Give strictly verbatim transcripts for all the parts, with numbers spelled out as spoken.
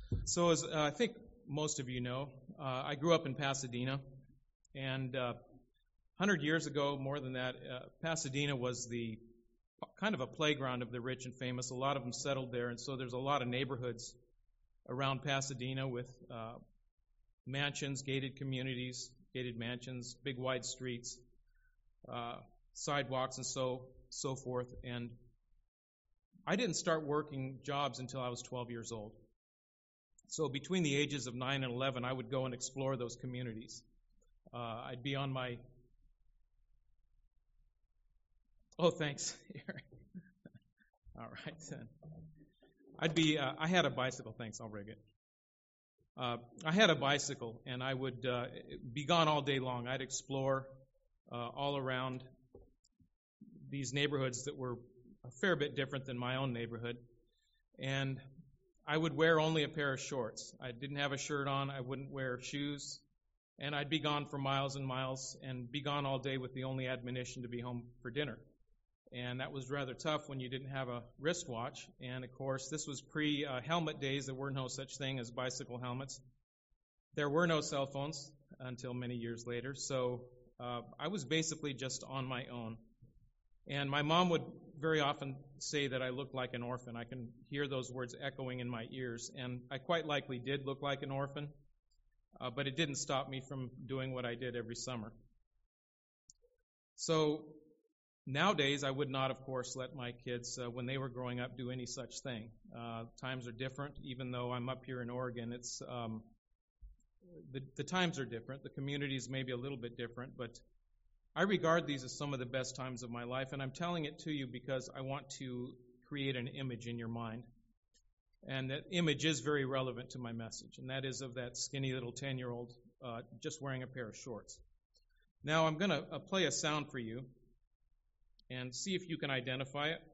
So as uh, I think most of you know, uh, I grew up in Pasadena, and uh, one hundred years ago, more than that, uh, Pasadena was the kind of a playground of the rich and famous. A lot of them settled there, and so there's a lot of neighborhoods around Pasadena with uh, mansions, gated communities, gated mansions, big wide streets, uh, sidewalks, and so so forth. And I didn't start working jobs until I was twelve years old. So between the ages of nine and eleven, I would go and explore those communities. Uh, I'd be on my... Oh, thanks. All right, then. I'd be, uh, I had a bicycle. Thanks, I'll rig it. Uh, I had a bicycle, and I would uh, be gone all day long. I'd explore uh, all around these neighborhoods that were a fair bit different than my own neighborhood. And I would wear only a pair of shorts. I didn't have a shirt on. I wouldn't wear shoes. And I'd be gone for miles and miles and be gone all day with the only admonition to be home for dinner. And that was rather tough when you didn't have a wristwatch. And, of course, this was pre-helmet days. There were no such thing as bicycle helmets. There were no cell phones until many years later. So uh, I was basically just on my own. And my mom would very often say that I looked like an orphan. I can hear those words echoing in my ears. And I quite likely did look like an orphan, uh, but it didn't stop me from doing what I did every summer. So nowadays, I would not, of course, let my kids, uh, when they were growing up, do any such thing. Uh, times are different. Even though I'm up here in Oregon, it's um, the, the times are different. The communities may be a little bit different, but I regard these as some of the best times of my life, and I'm telling it to you because I want to create an image in your mind. And that image is very relevant to my message, and that is of that skinny little ten-year-old uh, just wearing a pair of shorts. Now, I'm going to uh, play a sound for you and see if you can identify it.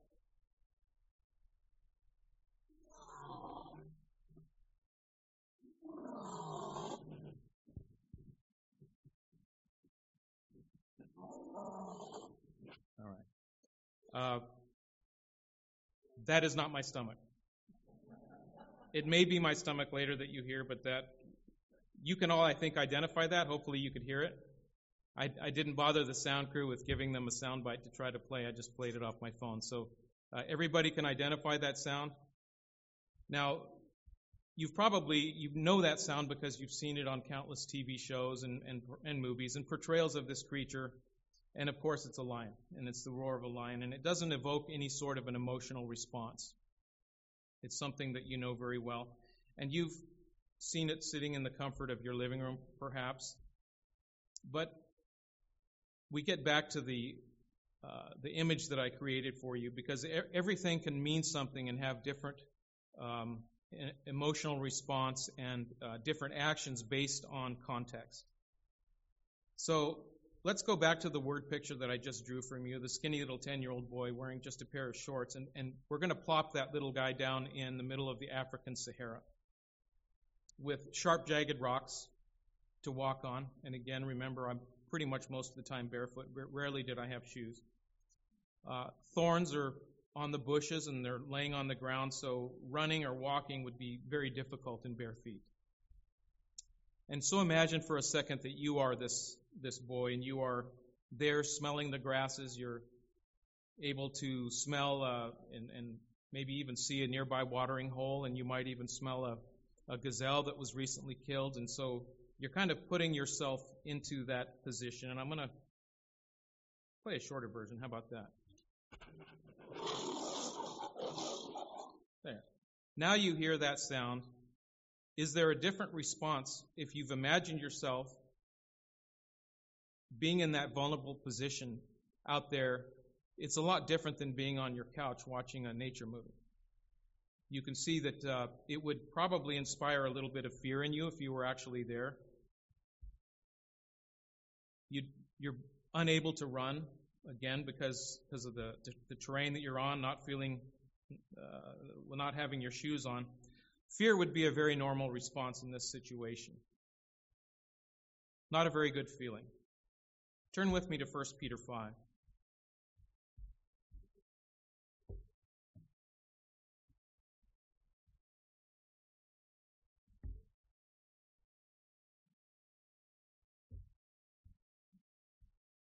All right. Uh, that is not my stomach. It may be my stomach later that you hear, but that you can all, I think, identify that. Hopefully you could hear it. I, I didn't bother the sound crew with giving them a sound bite to try to play. I just played it off my phone. So uh, everybody can identify that sound. Now, you've probably, you know that sound because you've seen it on countless T V shows and, and, and movies and portrayals of this creature. And of course, it's a lion, and it's the roar of a lion, and it doesn't evoke any sort of an emotional response. It's something that you know very well. And you've seen it sitting in the comfort of your living room, perhaps. But we get back to the uh, the image that I created for you, because e- everything can mean something and have different um, emotional response and uh, different actions based on context. So let's go back to the word picture that I just drew from you, the skinny little ten-year-old boy wearing just a pair of shorts. And, and we're going to plop that little guy down in the middle of the African Sahara with sharp, jagged rocks to walk on. And again, remember, I'm pretty much most of the time barefoot. Rarely did I have shoes. Uh, thorns are on the bushes and they're laying on the ground, so running or walking would be very difficult in bare feet. And so imagine for a second that you are this this boy, and you are there smelling the grasses. You're able to smell uh, and, and maybe even see a nearby watering hole, and you might even smell a, a gazelle that was recently killed. And so you're kind of putting yourself into that position. And I'm going to play a shorter version. How about that? There. Now you hear that sound. Is there a different response if you've imagined yourself being in that vulnerable position out there? It's a lot different than being on your couch watching a nature movie. You can see that uh, it would probably inspire a little bit of fear in you if you were actually there. You'd, you're unable to run, again, because, because of the, the, the terrain that you're on, not feeling, uh, not having your shoes on. Fear would be a very normal response in this situation. Not a very good feeling. Turn with me to First Peter five.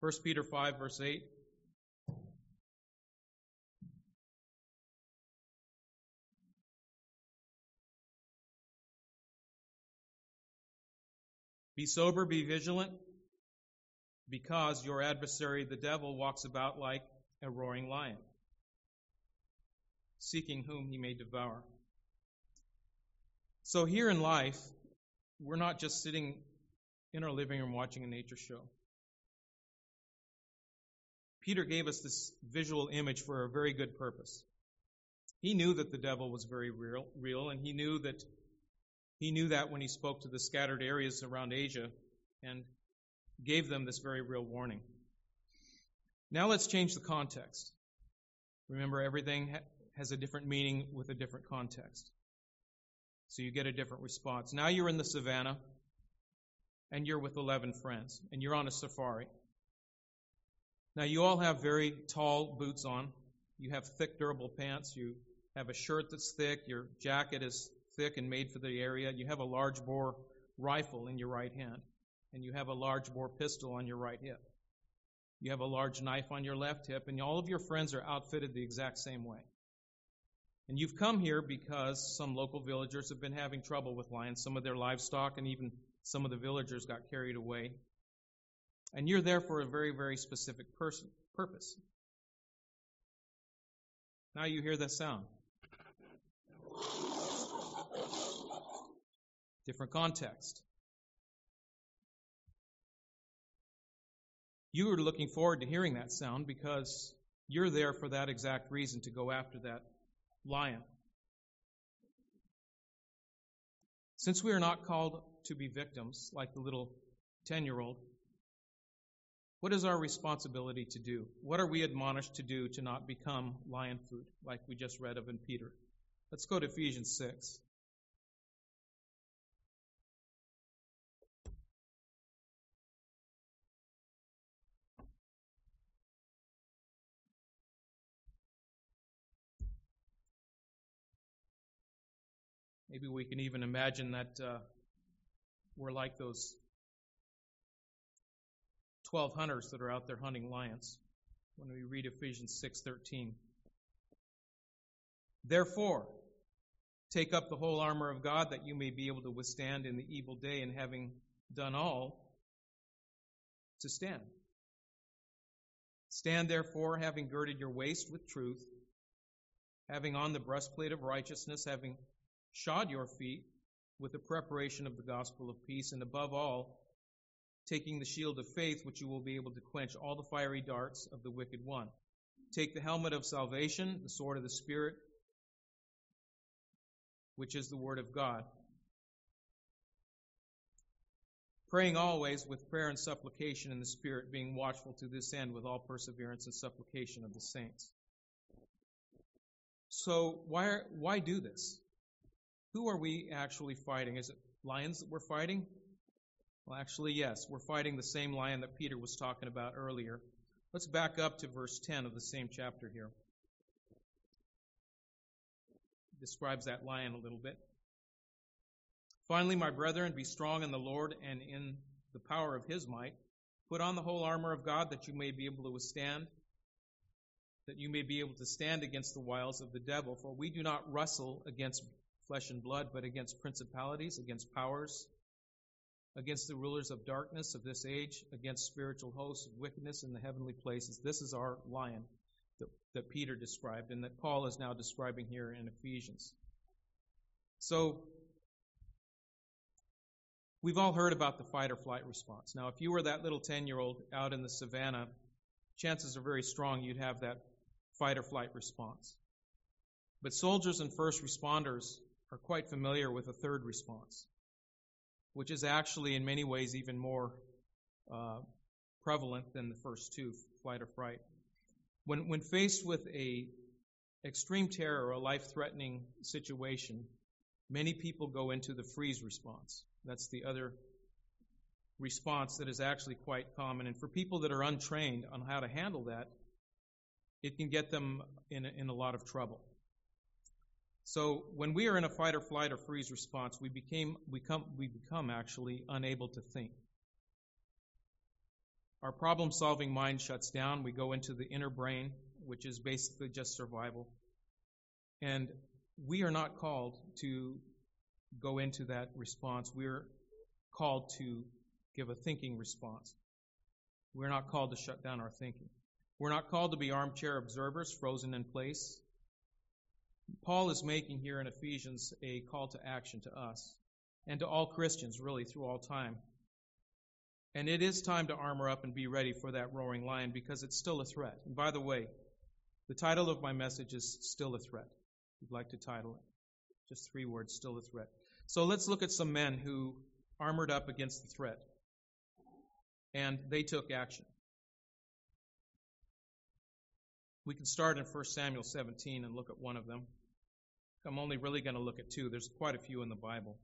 First Peter five, verse eight. Be sober, be vigilant, because your adversary, the devil, walks about like a roaring lion, seeking whom he may devour. So here in life, we're not just sitting in our living room watching a nature show. Peter gave us this visual image for a very good purpose. He knew that the devil was very real, real, and he knew that he knew that when he spoke to the scattered areas around Asia and gave them this very real warning. Now let's change the context. Remember, everything ha- has a different meaning with a different context. So you get a different response. Now you're in the savannah, and you're with eleven friends, and you're on a safari. Now you all have very tall boots on. You have thick, durable pants. You have a shirt that's thick. Your jacket is thick and made for the area. You have a large bore rifle in your right hand, and you have a large bore pistol on your right hip. You have a large knife on your left hip, and all of your friends are outfitted the exact same way. And you've come here because some local villagers have been having trouble with lions. Some of their livestock and even some of the villagers got carried away. And you're there for a very, very specific person, purpose. Now you hear that sound. Different context. You are looking forward to hearing that sound because you're there for that exact reason, to go after that lion. Since we are not called to be victims like the little ten-year-old, what is our responsibility to do? What are we admonished to do to not become lion food, like we just read of in Peter? Let's go to Ephesians six. Maybe we can even imagine that uh, we're like those twelve hunters that are out there hunting lions when we read Ephesians six thirteen. Therefore, take up the whole armor of God, that you may be able to withstand in the evil day, and having done all, to stand. Stand therefore, having girded your waist with truth, having on the breastplate of righteousness, having shod your feet with the preparation of the gospel of peace, and above all, taking the shield of faith, which you will be able to quench all the fiery darts of the wicked one. Take the helmet of salvation, the sword of the Spirit, which is the word of God. Praying always with prayer and supplication in the Spirit, being watchful to this end with all perseverance and supplication of the saints. So why, why do this? Who are we actually fighting? Is it lions that we're fighting? Well, actually, yes. We're fighting the same lion that Peter was talking about earlier. Let's back up to verse ten of the same chapter here. It describes that lion a little bit. Finally, my brethren, be strong in the Lord and in the power of his might. Put on the whole armor of God, that you may be able to withstand, that you may be able to stand against the wiles of the devil. For we do not wrestle against flesh and blood, but against principalities, against powers, against the rulers of darkness of this age, against spiritual hosts of wickedness in the heavenly places. This is our lion that, that Peter described, and that Paul is now describing here in Ephesians. So, we've all heard about the fight or flight response. Now, if you were that little ten-year-old out in the savannah, chances are very strong you'd have that fight or flight response. But soldiers and first responders are quite familiar with a third response, which is actually in many ways even more uh, prevalent than the first two, flight or fright. When, when faced with a extreme terror or a life-threatening situation, many people go into the freeze response. That's the other response that is actually quite common. And for people that are untrained on how to handle that, it can get them in a, in a lot of trouble. So when we are in a fight or flight or freeze response, we became we come we become actually unable to think. Our problem-solving mind shuts down. We go into the inner brain, which is basically just survival. And we are not called to go into that response. We're called to give a thinking response. We're not called to shut down our thinking. We're not called to be armchair observers, frozen in place. Paul is making here in Ephesians a call to action to us and to all Christians, really, through all time. And it is time to armor up and be ready for that roaring lion, because it's still a threat. And by the way, the title of my message is Still a Threat. If you'd like to title it. Just three words, still a threat. So let's look at some men who armored up against the threat. And they took action. We can start in First Samuel seventeen and look at one of them. I'm only really going to look at two. There's quite a few in the Bible.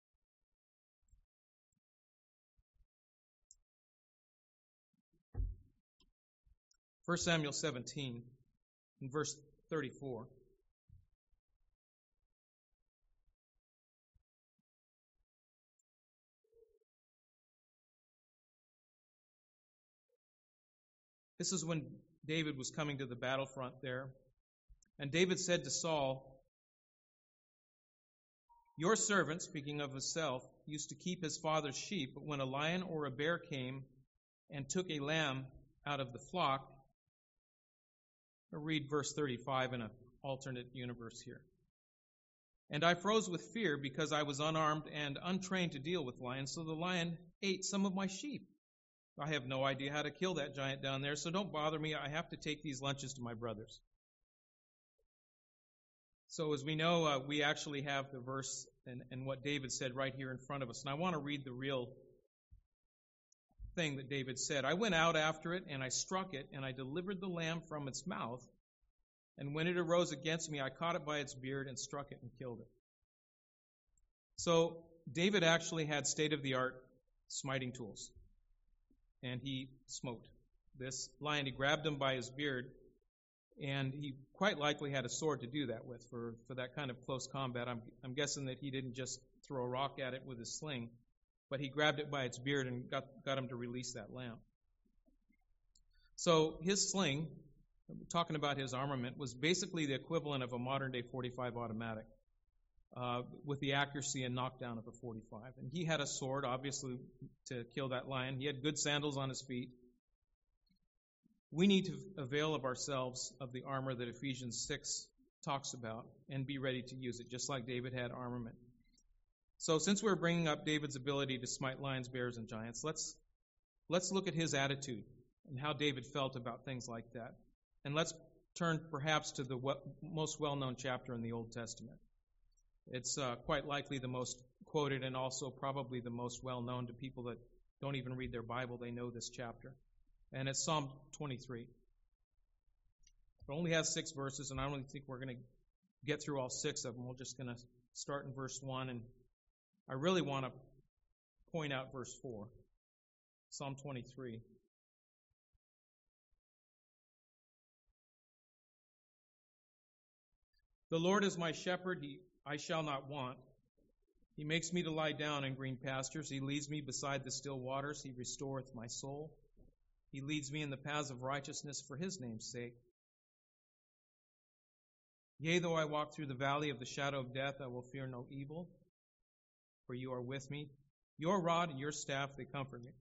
First Samuel seventeen, in verse thirty-four. This is when David was coming to the battlefront there. And David said to Saul, "Your servant," speaking of himself, "used to keep his father's sheep, but when a lion or a bear came and took a lamb out of the flock," I'll read verse thirty-five in an alternate universe here. "And I froze with fear because I was unarmed and untrained to deal with lions, so the lion ate some of my sheep. I have no idea how to kill that giant down there, so don't bother me. I have to take these lunches to my brothers." So as we know, uh, we actually have the verse and, and what David said right here in front of us. And I want to read the real thing that David said. "I went out after it, and I struck it, and I delivered the lamb from its mouth. And when it arose against me, I caught it by its beard and struck it and killed it." So David actually had state-of-the-art smiting tools. And he smote this lion. He grabbed him by his beard, and he quite likely had a sword to do that with for, for that kind of close combat. I'm, I'm guessing that he didn't just throw a rock at it with his sling, but he grabbed it by its beard and got, got him to release that lamb. So his sling, talking about his armament, was basically the equivalent of a modern-day forty-five automatic. Uh, with the accuracy and knockdown of a forty-five. And he had a sword, obviously, to kill that lion. He had good sandals on his feet. We need to avail of ourselves of the armor that Ephesians six talks about and be ready to use it, just like David had armament. So since we're bringing up David's ability to smite lions, bears, and giants, let's let's look at his attitude and how David felt about things like that. And let's turn perhaps to the most well-known chapter in the Old Testament. It's uh, quite likely the most quoted and also probably the most well-known to people that don't even read their Bible. They know this chapter. And it's Psalm twenty-three. It only has six verses, and I don't think we're going to get through all six of them. We're just going to start in verse one, and I really want to point out verse four. Psalm twenty-three. "The Lord is my shepherd, he I shall not want. He makes me to lie down in green pastures. He leads me beside the still waters. He restoreth my soul. He leads me in the paths of righteousness for his name's sake. Yea, though I walk through the valley of the shadow of death, I will fear no evil, for you are with me. Your rod and your staff, they comfort me."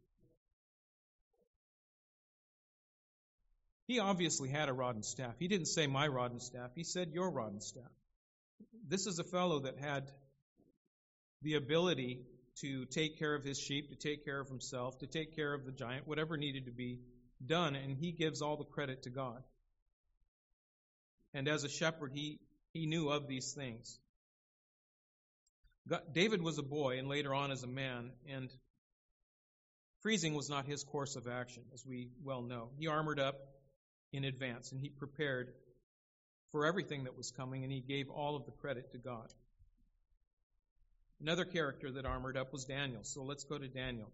He obviously had a rod and staff. He didn't say my rod and staff. He said your rod and staff. This is a fellow that had the ability to take care of his sheep, to take care of himself, to take care of the giant, whatever needed to be done, and he gives all the credit to God. And as a shepherd, he, he knew of these things. God, David was a boy and later on as a man, and freezing was not his course of action, as we well know. He armored up in advance, and he prepared for everything that was coming, and he gave all of the credit to God. Another character that armored up was Daniel. So let's go to Daniel.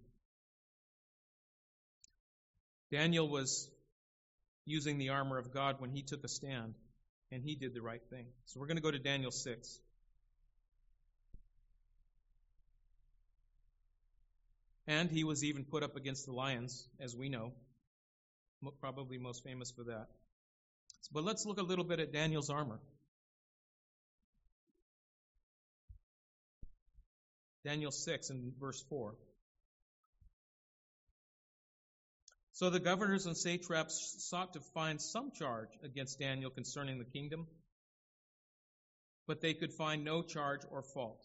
Daniel was using the armor of God when he took a stand, and he did the right thing. So we're going to go to Daniel six. And he was even put up against the lions, as we know. probably most famous for that. But let's look a little bit at Daniel's armor. Daniel six and verse four. So the governors and satraps sought to find some charge against Daniel concerning the kingdom, but they could find no charge or fault,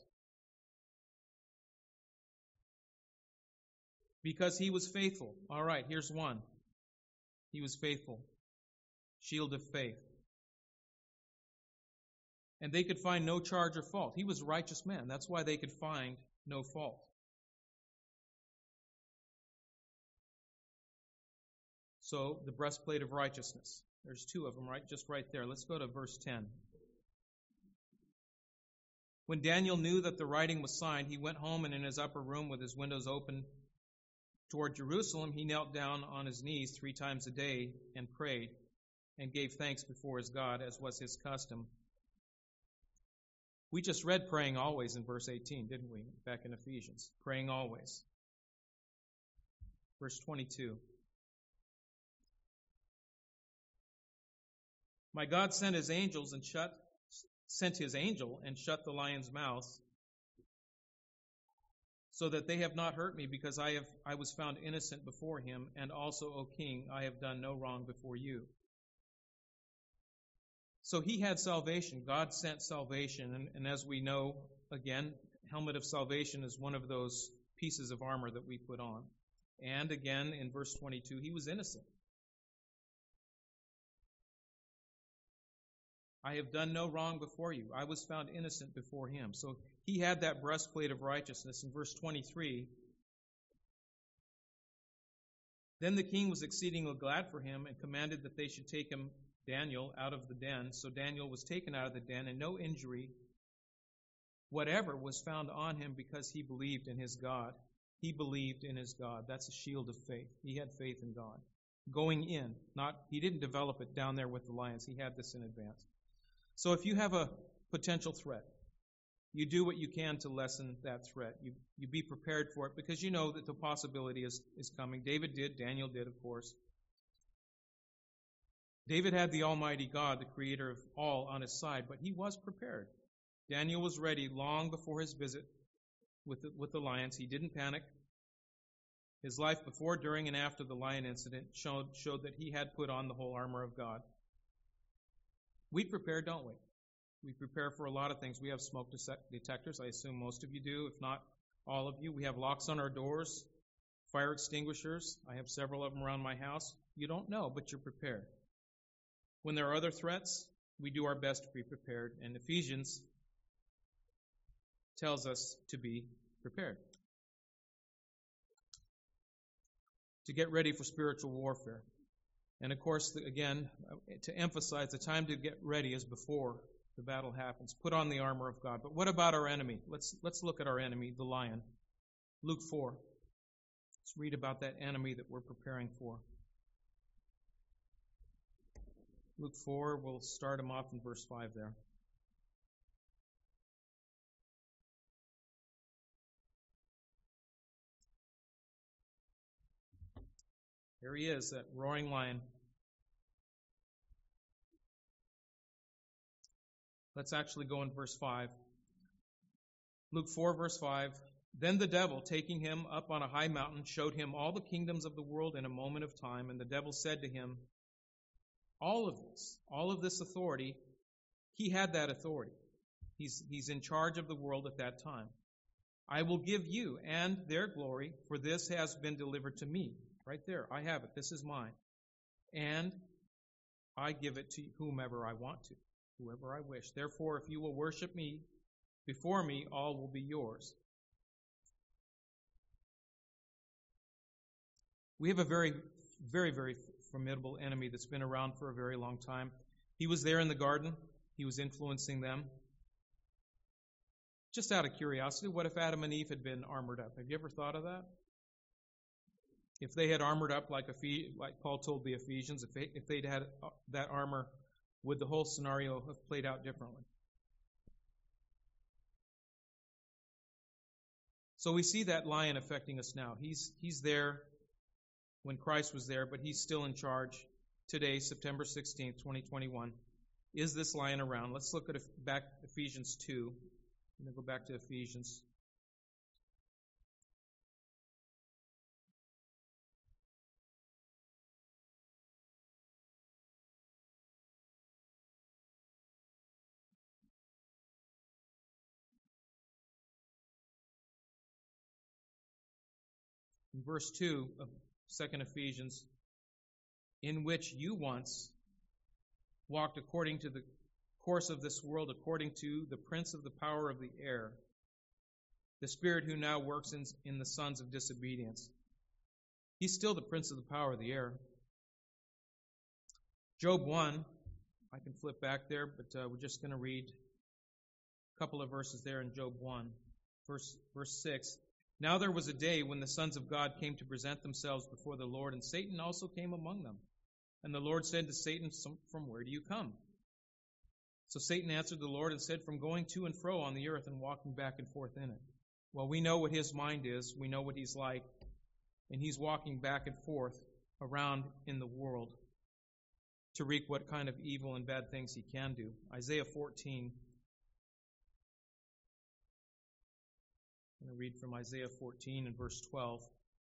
because he was faithful. All right, here's one. He was faithful. Shield of faith. And they could find no charge or fault. He was a righteous man. That's why they could find no fault. So, the breastplate of righteousness. There's two of them, right? Just right there. Let's go to verse ten. When Daniel knew that the writing was signed, he went home, and in his upper room with his windows open toward Jerusalem, he knelt down on his knees three times a day and prayed and gave thanks before his God, as was his custom. We just read praying always in verse eighteen, didn't we? Back in Ephesians. Praying always. Verse twenty-two. My God sent his angels and shut, sent his angel and shut the lion's mouth, so that they have not hurt me, because I have I was found innocent before him, and also, O king, I have done no wrong before you. So he had salvation. God sent salvation, and, and as we know, again, helmet of salvation is one of those pieces of armor that we put on. And again, in verse twenty-two, he was innocent. I have done no wrong before you. I was found innocent before him. So he had that breastplate of righteousness. In verse twenty-three, then the king was exceedingly glad for him and commanded that they should take him, Daniel, out of the den. So Daniel was taken out of the den, and no injury whatever was found on him, because he believed in his God. He believed in his God. That's a shield of faith. He had faith in God. Going in, not he didn't develop it down there with the lions. He had this in advance. So if you have a potential threat, you do what you can to lessen that threat. You you be prepared for it, because you know that the possibility is, is coming. David did. Daniel did, of course. David had the Almighty God, the creator of all, on his side, but he was prepared. Daniel was ready long before his visit with the, with the lions. He didn't panic. His life before, during, and after the lion incident showed, showed that he had put on the whole armor of God. We prepare, don't we? We prepare for a lot of things. We have smoke detectors. I assume most of you do, if not all of you. We have locks on our doors, fire extinguishers. I have several of them around my house. You don't know, but you're prepared. When there are other threats, we do our best to be prepared. And Ephesians tells us to be prepared, to get ready for spiritual warfare. And of course, again, to emphasize, the time to get ready is before the battle happens. Put on the armor of God. But what about our enemy? Let's let's look at our enemy, the lion. Luke four. Let's read about that enemy that we're preparing for. Luke four, we'll start him off in verse five there. Here he is, that roaring lion. Let's actually go in verse five. Luke four, verse five. Then the devil, taking him up on a high mountain, showed him all the kingdoms of the world in a moment of time. And the devil said to him, all of this, all of this authority, he had that authority. He's, he's in charge of the world at that time. I will give you and their glory, for this has been delivered to me. Right there, I have it. This is mine. And I give it to whomever I want to, whoever I wish. Therefore, if you will worship me, before me, all will be yours. We have a very, very, very formidable enemy that's been around for a very long time. He was there in the garden. He was influencing them. Just out of curiosity, what if Adam and Eve had been armored up? Have you ever thought of that? If they had armored up like, like Paul told the Ephesians, if, they, if they'd had that armor, would the whole scenario have played out differently? So we see that lion affecting us now. He's, he's there when Christ was there, but he's still in charge today, September sixteenth, twenty twenty-one. Is this lion around? Let's look at back Ephesians two. I'm going to go back to Ephesians. In verse two of Second Ephesians, in which you once walked according to the course of this world, according to the prince of the power of the air, the spirit who now works in, in the sons of disobedience. He's still the prince of the power of the air. Job one, I can flip back there, but uh, we're just going to read a couple of verses there in Job one, verse, verse six. Now there was a day when the sons of God came to present themselves before the Lord, and Satan also came among them. And the Lord said to Satan, from where do you come? So Satan answered the Lord and said, from going to and fro on the earth and walking back and forth in it. Well, we know what his mind is. We know what he's like. And he's walking back and forth around in the world to wreak what kind of evil and bad things he can do. Isaiah fourteen. I'm going to read from Isaiah fourteen and verse twelve.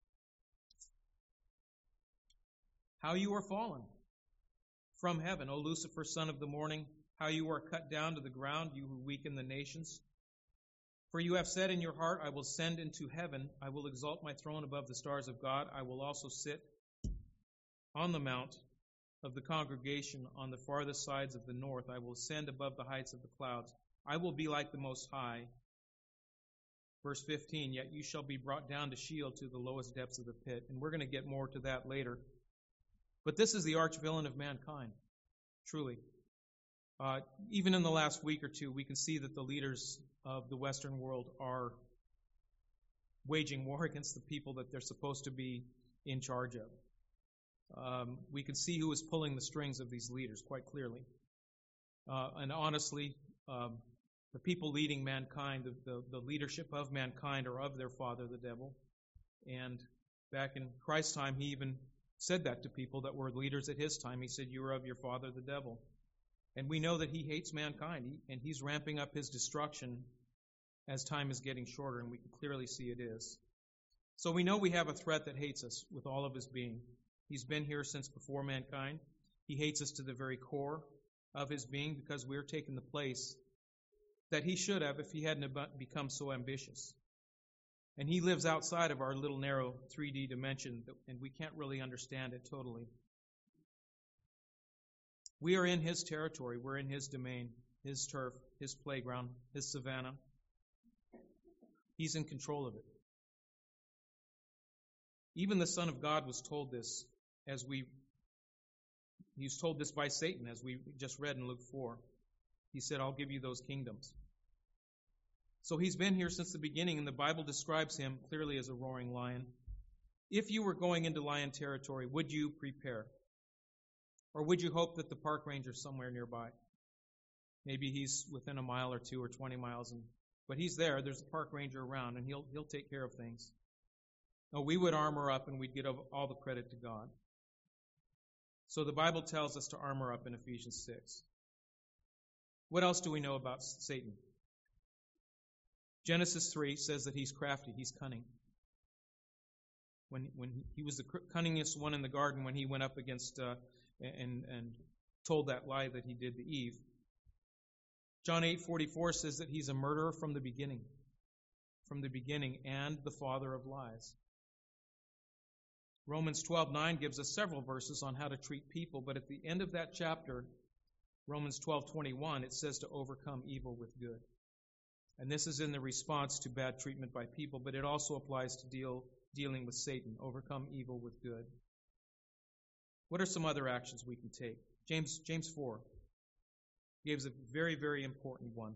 How you are fallen from heaven, O Lucifer, son of the morning, how you are cut down to the ground, you who weaken the nations. For you have said in your heart, I will send into heaven, I will exalt my throne above the stars of God, I will also sit on the mount of the congregation on the farthest sides of the north, I will ascend above the heights of the clouds, I will be like the Most High. Verse fifteen, yet you shall be brought down to Sheol, to the lowest depths of the pit. And we're going to get more to that later. But this is the arch villain of mankind, truly. Uh, even in the last week or two, we can see that the leaders of the Western world are waging war against the people that they're supposed to be in charge of. Um, we can see who is pulling the strings of these leaders quite clearly. Uh, and honestly, um, the people leading mankind, the, the, the leadership of mankind, are of their father, the devil. And back in Christ's time, he even said that to people that were leaders at his time. He said, you are of your father, the devil. And we know that he hates mankind, he, and he's ramping up his destruction as time is getting shorter, and we can clearly see it is. So we know we have a threat that hates us with all of his being. He's been here since before mankind. He hates us to the very core of his being because we're taking the place that he should have if he hadn't become so ambitious. And he lives outside of our little narrow three D dimension, and we can't really understand it totally. We are in his territory. We're in his domain, his turf, his playground, his savanna. He's in control of it. Even the Son of God was told this as we, he was told this by Satan, as we just read in Luke four. He said, I'll give you those kingdoms. So he's been here since the beginning, and the Bible describes him clearly as a roaring lion. If you were going into lion territory, would you prepare? Or would you hope that the park ranger's somewhere nearby? Maybe he's within a mile or two or twenty miles, and, but he's there. There's a park ranger around, and he'll he'll take care of things. No, we would armor up, and we'd get all the credit to God. So the Bible tells us to armor up in Ephesians six. What else do we know about Satan? Genesis three says that he's crafty, he's cunning. When when he was the cunningest one in the garden when he went up against uh, and and told that lie that he did to Eve. John eight forty-four says that he's a murderer from the beginning, from the beginning, and the father of lies. Romans twelve nine gives us several verses on how to treat people, but at the end of that chapter, Romans twelve twenty-one, it says to overcome evil with good. And this is in the response to bad treatment by people, but it also applies to deal dealing with Satan, overcome evil with good. What are some other actions we can take? James James four gives a very, very important one.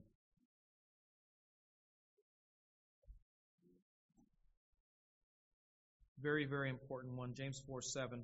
Very, very important one. James four seven.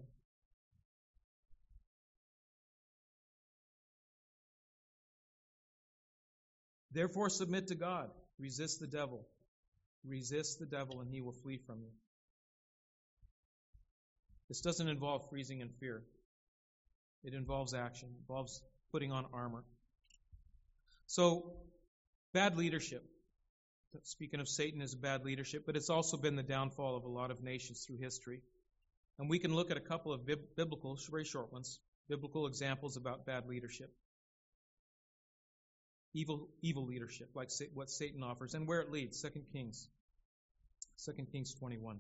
Therefore submit to God. Resist the devil. Resist the devil and he will flee from you. This doesn't involve freezing in fear. It involves action. It involves putting on armor. So, bad leadership. Speaking of Satan as bad leadership, but it's also been the downfall of a lot of nations through history. And we can look at a couple of bib- biblical, very short ones, biblical examples about bad leadership. Evil, evil leadership, like what Satan offers, and where it leads. Second Kings, Second Kings twenty-one.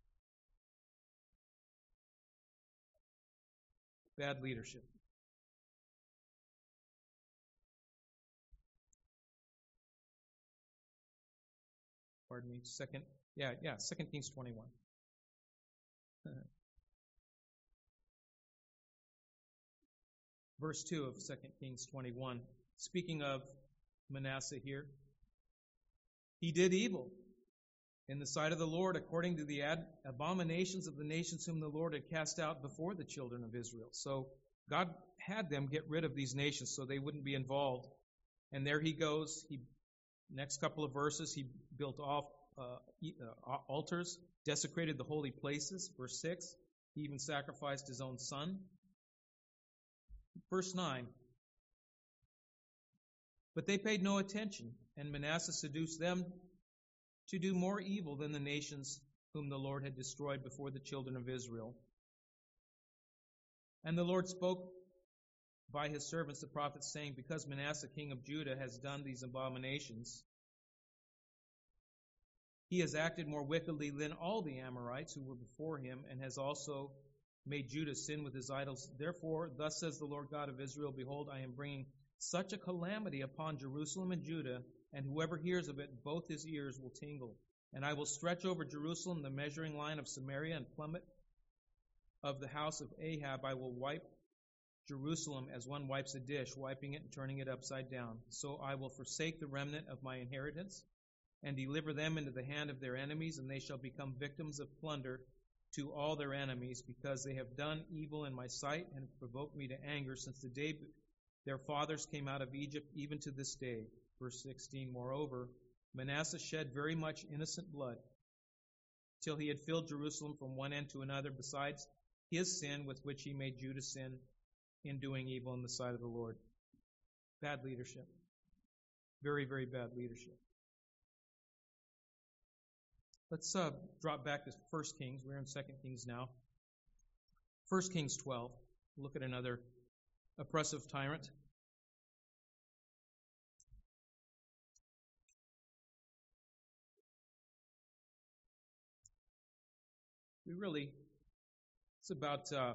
Bad leadership. Pardon me. Second, yeah, yeah. Second Kings twenty-one. Verse two of Second Kings twenty-one. Speaking of Manasseh here, he did evil in the sight of the Lord according to the ad- abominations of the nations whom the Lord had cast out before the children of Israel. So God had them get rid of these nations so they wouldn't be involved. And there he goes. He next couple of verses, he built off uh, uh, altars, desecrated the holy places. Verse six, he even sacrificed his own son. Verse nine, but they paid no attention, and Manasseh seduced them to do more evil than the nations whom the Lord had destroyed before the children of Israel. And the Lord spoke by his servants the prophets, saying, because Manasseh king of Judah has done these abominations, he has acted more wickedly than all the Amorites who were before him, and has also made Judah sin with his idols. Therefore, thus says the Lord God of Israel, behold, I am bringing such a calamity upon Jerusalem and Judah, and whoever hears of it, both his ears will tingle. And I will stretch over Jerusalem the measuring line of Samaria, and plummet of the house of Ahab. I will wipe Jerusalem as one wipes a dish, wiping it and turning it upside down. So I will forsake the remnant of my inheritance, and deliver them into the hand of their enemies, and they shall become victims of plunder to all their enemies, because they have done evil in my sight and provoked me to anger since the day their fathers came out of Egypt, even to this day. Verse sixteen, moreover, Manasseh shed very much innocent blood, till he had filled Jerusalem from one end to another, besides his sin with which he made Judah sin in doing evil in the sight of the Lord. Bad leadership. Very, very bad leadership. Let's uh, drop back to First Kings. We're in Second Kings now. First Kings twelve. Look at another oppressive tyrant. We really, it's about, uh,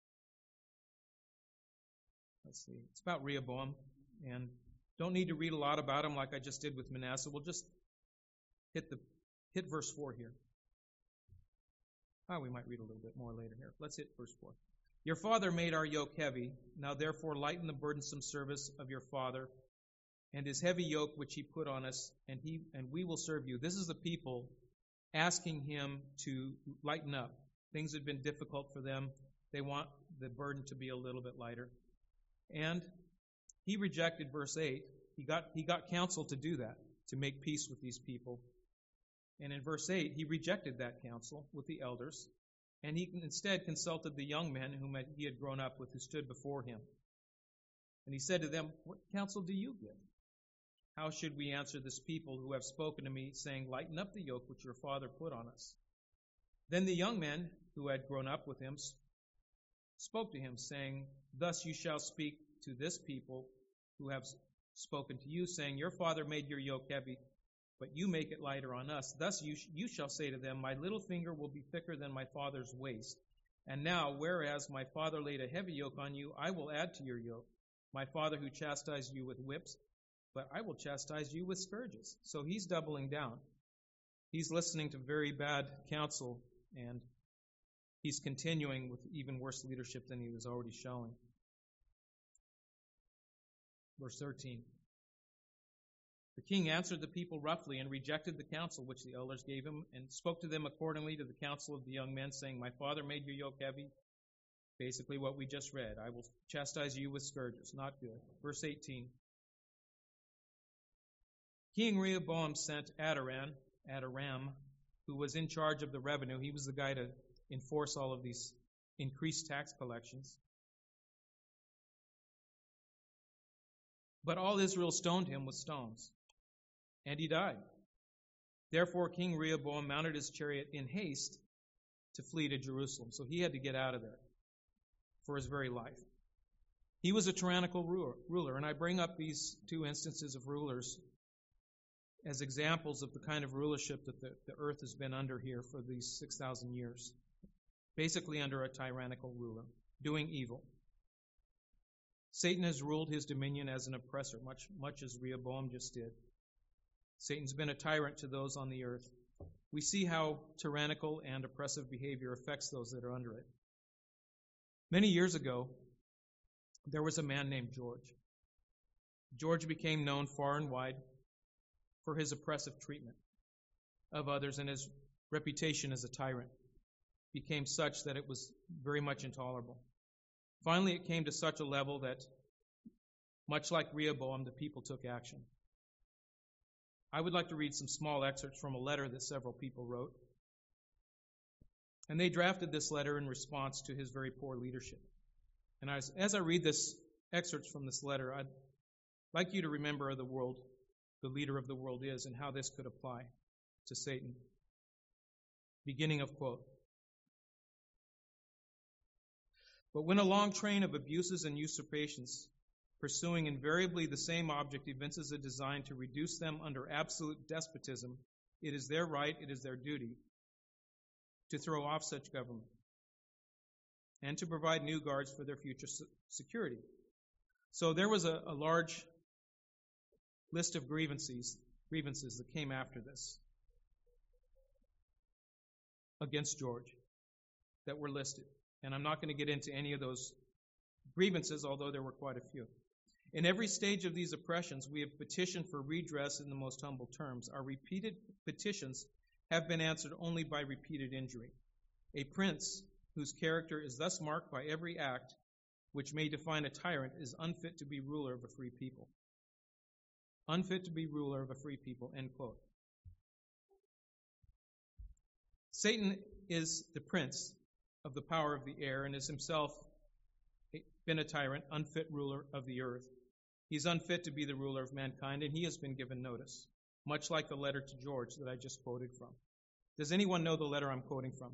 let's see, it's about Rehoboam, and don't need to read a lot about him like I just did with Manasseh. We'll just hit the hit verse four here. Oh, we might read a little bit more later here. Let's hit verse four. Your father made our yoke heavy. Now therefore lighten the burdensome service of your father and his heavy yoke which he put on us, and he and we will serve you. This is the people asking him to lighten up. Things had been difficult for them. They want the burden to be a little bit lighter. And he rejected verse eight. He got he got counsel to do that, to make peace with these people. And in verse eight, he rejected that counsel with the elders, and he instead consulted the young men whom he had grown up with, who stood before him. And he said to them, what counsel do you give? How should we answer this people who have spoken to me, saying, lighten up the yoke which your father put on us? Then the young men who had grown up with him spoke to him, saying, thus you shall speak to this people who have spoken to you, saying, your father made your yoke heavy, but you make it lighter on us. Thus you, sh- you shall say to them, my little finger will be thicker than my father's waist. And now, whereas my father laid a heavy yoke on you, I will add to your yoke. My father who chastised you with whips, but I will chastise you with scourges. So he's doubling down. He's listening to very bad counsel, and he's continuing with even worse leadership than he was already showing. Verse thirteen. The king answered the people roughly and rejected the counsel which the elders gave him, and spoke to them accordingly to the counsel of the young men, saying, my father made your yoke heavy. Basically what we just read. I will chastise you with scourges. Not good. Verse eighteen. King Rehoboam sent Adoram, Adoram, who was in charge of the revenue. He was the guy to enforce all of these increased tax collections. But all Israel stoned him with stones, and he died. Therefore King Rehoboam mounted his chariot in haste to flee to Jerusalem. So he had to get out of there for his very life. He was a tyrannical ruler, and I bring up these two instances of rulers as examples of the kind of rulership that the, the earth has been under here for these six thousand years. Basically under a tyrannical ruler, doing evil. Satan has ruled his dominion as an oppressor, much, much as Rehoboam just did. Satan's been a tyrant to those on the earth. We see how tyrannical and oppressive behavior affects those that are under it. Many years ago, there was a man named George. George became known far and wide for his oppressive treatment of others, and his reputation as a tyrant became such that it was very much intolerable. Finally, it came to such a level that, much like Rehoboam, the people took action. I would like to read some small excerpts from a letter that several people wrote. And they drafted this letter in response to his very poor leadership. And as, as I read this excerpts from this letter, I'd like you to remember the world, the leader of the world is, and how this could apply to Satan. Beginning of quote. But when a long train of abuses and usurpations, pursuing invariably the same object, evinces a design to reduce them under absolute despotism, it is their right, it is their duty to throw off such government and to provide new guards for their future security. So there was a, a large list of grievances, grievances that came after this against George that were listed. And I'm not going to get into any of those grievances, although there were quite a few. In every stage of these oppressions, we have petitioned for redress in the most humble terms. Our repeated petitions have been answered only by repeated injury. A prince whose character is thus marked by every act which may define a tyrant is unfit to be ruler of a free people. Unfit to be ruler of a free people, end quote. Satan is the prince of the power of the air and is himself been a tyrant, unfit ruler of the earth. He's unfit to be the ruler of mankind, and he has been given notice, much like the letter to George that I just quoted from. Does anyone know the letter I'm quoting from?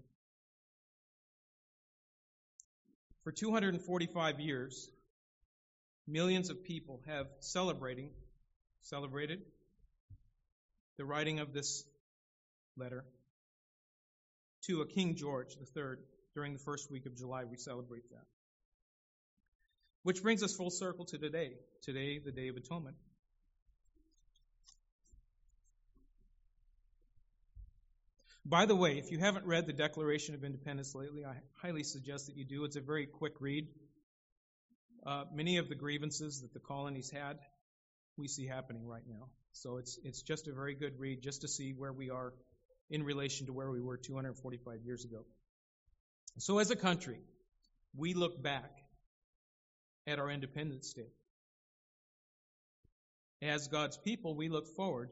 For two hundred forty-five years, millions of people have celebrating, celebrated the writing of this letter to a King George the Third. During the first week of July, we celebrate that. Which brings us full circle to today. Today, the Day of Atonement. By the way, if you haven't read the Declaration of Independence lately, I highly suggest that you do. It's a very quick read. Uh, many of the grievances that the colonies had, we see happening right now. So it's it's just a very good read just to see where we are in relation to where we were two hundred forty-five years ago. So as a country, we look back at our Independence Day. As God's people, we look forward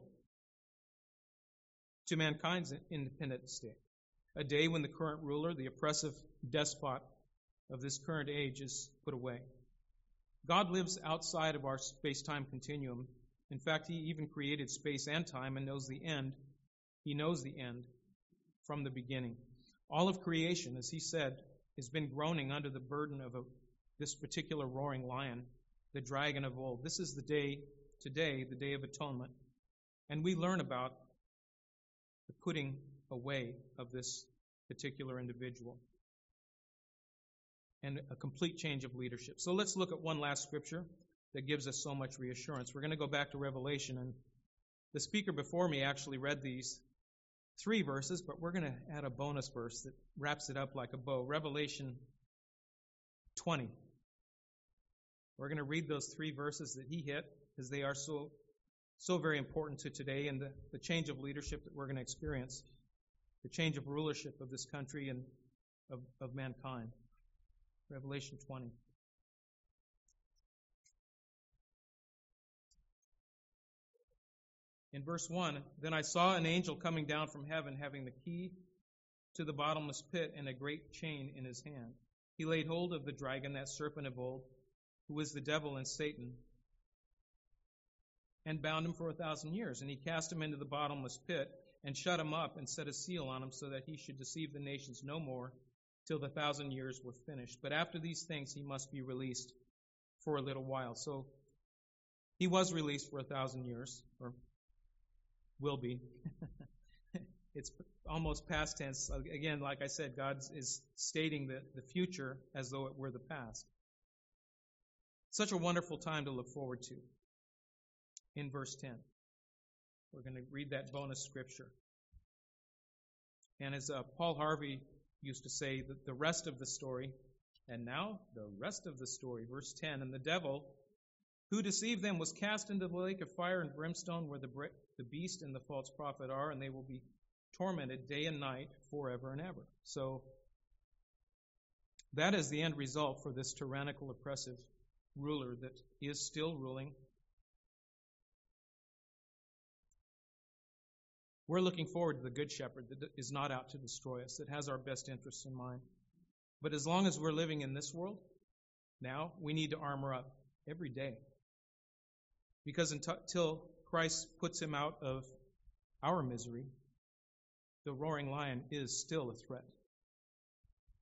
to mankind's Independence Day, a day when the current ruler, the oppressive despot of this current age, is put away. God lives outside of our space-time continuum. In fact, he even created space and time and knows the end. He knows the end from the beginning. All of creation, as he said, has been groaning under the burden of a, this particular roaring lion, the dragon of old. This is the day, today, the Day of Atonement. And we learn about the putting away of this particular individual and a complete change of leadership. So let's look at one last scripture that gives us so much reassurance. We're going to go back to Revelation, and the speaker before me actually read these three verses, but we're going to add a bonus verse that wraps it up like a bow. Revelation twenty. We're going to read those three verses that he hit, because they are so so very important to today and the, the change of leadership that we're going to experience, the change of rulership of this country and of, of mankind. Revelation twenty. In verse one, then I saw an angel coming down from heaven, having the key to the bottomless pit and a great chain in his hand. He laid hold of the dragon, that serpent of old, who is the devil and Satan, and bound him for a thousand years. And he cast him into the bottomless pit and shut him up and set a seal on him so that he should deceive the nations no more till the thousand years were finished. But after these things he must be released for a little while. So he was released for a thousand years, or will be. It's almost past tense. Again, like I said, God is stating the, the future as though it were the past. Such a wonderful time to look forward to. In verse ten, we're going to read that bonus scripture. And as uh, Paul Harvey used to say, that the rest of the story, and now the rest of the story, verse ten, and the devil who deceived them was cast into the lake of fire and brimstone where the, the beast and the false prophet are, and they will be tormented day and night forever and ever. So that is the end result for this tyrannical, oppressive ruler that is still ruling. We're looking forward to the Good Shepherd that is not out to destroy us, that has our best interests in mind. But as long as we're living in this world, now we need to armor up every day. Because until Christ puts him out of our misery, the roaring lion is still a threat.